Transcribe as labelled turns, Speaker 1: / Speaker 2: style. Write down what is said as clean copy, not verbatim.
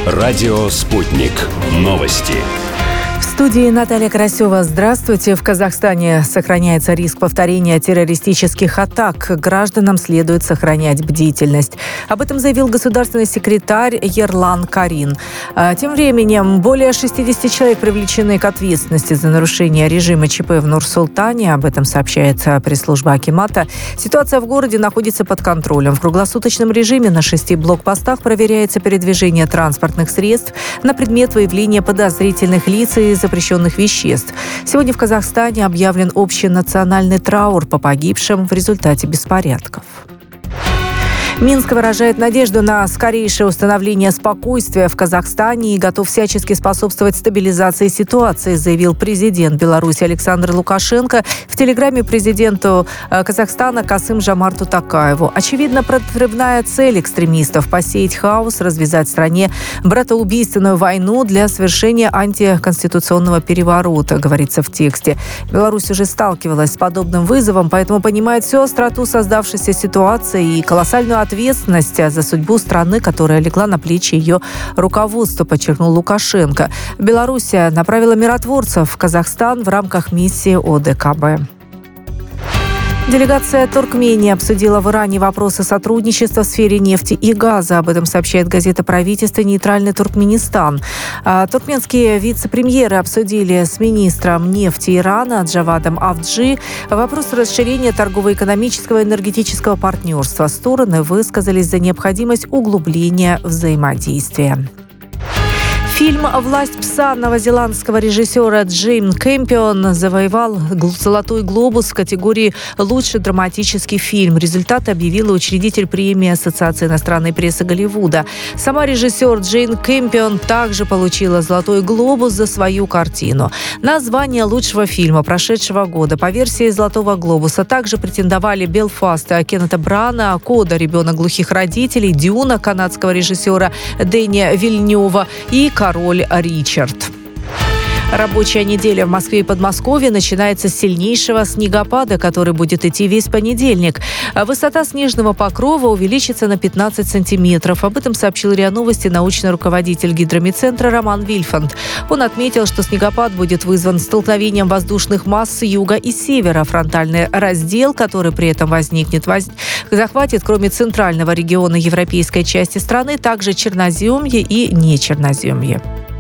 Speaker 1: Радио «Спутник». Новости.
Speaker 2: В студии Наталья Карасева. Здравствуйте. В Казахстане сохраняется риск повторения террористических атак. Гражданам следует сохранять бдительность. Об этом заявил государственный секретарь Ерлан Карин. Тем временем, более 60 человек привлечены к ответственности за нарушение режима ЧП в Нур-Султане. Об этом сообщает пресс-служба акимата. Ситуация в городе находится под контролем. В круглосуточном режиме на 6 блокпостах проверяется передвижение транспортных средств на предмет выявления подозрительных лиц и запрещенных веществ. Сегодня в Казахстане объявлен общенациональный траур по погибшим в результате беспорядков. Минск выражает надежду на скорейшее установление спокойствия в Казахстане и готов всячески способствовать стабилизации ситуации, заявил президент Беларуси Александр Лукашенко в телеграмме президенту Казахстана Касым-Жомарту Токаеву. Очевидно, прорывная цель экстремистов – посеять хаос, развязать в стране братоубийственную войну для совершения антиконституционного переворота, говорится в тексте. Беларусь уже сталкивалась с подобным вызовом, поэтому понимает всю остроту создавшейся ситуации и колоссальную ответственность за судьбу страны, которая легла на плечи ее руководства, подчеркнул Лукашенко. Белоруссия направила миротворцев в Казахстан в рамках миссии ОДКБ. Делегация Туркмении обсудила в Иране вопросы сотрудничества в сфере нефти и газа. Об этом сообщает газета правительства «Нейтральный Туркменистан». Туркменские вице-премьеры обсудили с министром нефти Ирана Джавадом Авджи вопрос расширения торгово-экономического и энергетического партнерства. Стороны высказались за необходимость углубления взаимодействия. Фильм «Власть пса» новозеландского режиссера Джейн Кэмпион завоевал «Золотой глобус» в категории «Лучший драматический фильм». Результаты объявила учредитель премии Ассоциации иностранной прессы Голливуда. Сама режиссер Джейн Кэмпион также получила «Золотой глобус» за свою картину. На звание лучшего фильма прошедшего года по версии «Золотого глобуса» также претендовали «Белфаст» Кеннета Брана, «Кода. Ребенок глухих родителей», «Дюна» канадского режиссера Дэни Вильнёва и «Король Ричард». Рабочая неделя в Москве и Подмосковье начинается с сильнейшего снегопада, который будет идти весь понедельник. Высота снежного покрова увеличится на 15 сантиметров. Об этом сообщил РИА Новости научный руководитель гидромедцентра Роман Вильфанд. Он отметил, что снегопад будет вызван столкновением воздушных масс с юга и севера. Фронтальный раздел, который при этом возникнет, захватит, кроме центрального региона европейской части страны, также Черноземье и Нечерноземье.